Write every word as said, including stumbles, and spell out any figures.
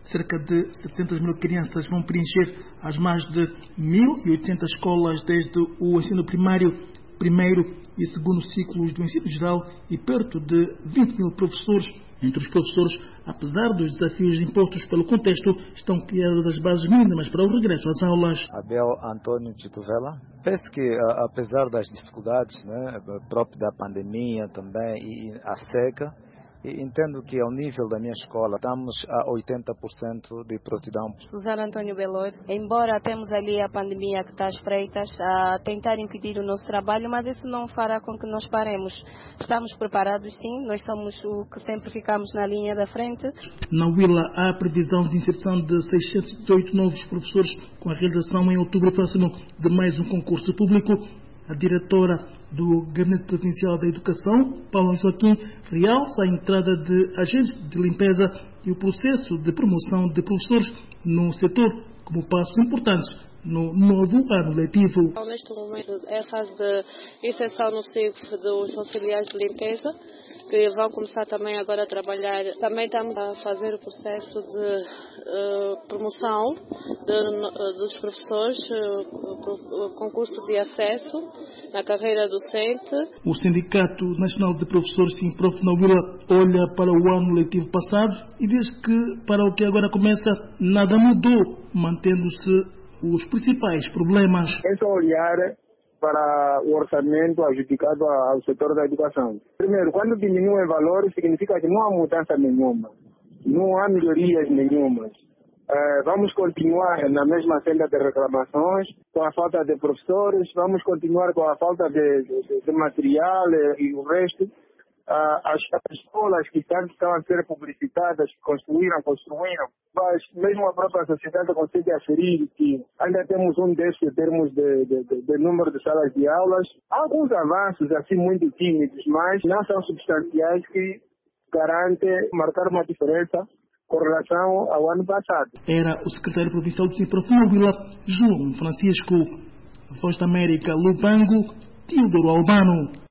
cerca de setecentas mil crianças vão preencher as mais de mil e oitocentas escolas desde o ensino primário, primeiro e segundo ciclos do ensino geral e perto de vinte mil professores. Entre os professores, apesar dos desafios impostos pelo contexto, estão criadas as bases mínimas para o regresso às aulas. Abel Antônio Tituvela. Penso que, apesar das dificuldades, né, próprias da pandemia também e a seca, entendo que ao nível da minha escola estamos a oitenta por cento de prontidão. Suzana Antônio Belor, embora temos ali a pandemia que está às espreitas a tentar impedir o nosso trabalho, mas isso não fará com que nós paremos. Estamos preparados sim, nós somos o que sempre ficamos na linha da frente. Na Huila há a previsão de inserção de seiscentos e oito novos professores com a realização em outubro próximo de mais um concurso público. A diretora do Gabinete Provincial da Educação, Paula Joaquim, realça a entrada de agentes de limpeza e o processo de promoção de professores no setor como passos importantes no novo ano letivo. Neste momento é a fase de inserção no ciclo dos auxiliares de limpeza, que vão começar também agora a trabalhar. Também estamos a fazer o processo de uh, promoção de, uh, dos professores, uh, concurso de acesso na carreira docente. O Sindicato Nacional de Professores, Sinprof, na Huila, olha para o ano letivo passado e diz que para o que agora começa nada mudou, mantendo-se os principais problemas. É só olhar para o orçamento adjudicado ao setor da educação. Primeiro, quando diminui o valor, significa que não há mudança nenhuma, não há melhorias nenhumas. Uh, vamos continuar na mesma senda de reclamações, com a falta de professores, vamos continuar com a falta de, de, de material e o resto. Uh, as, as escolas que estão, estão a ser publicitadas, que construíram, construíram, mas mesmo a própria sociedade consegue aferir que ainda temos um déficit em termos de, de, de, de número de salas de aulas. Há alguns avanços assim muito tímidos, mas não são substanciais que garantem marcar uma diferença com relação ao ano passado. Era o secretário provincial de Sinprof na Huila, João Francisco. Voz da América, Lubango, Teodoro Albano.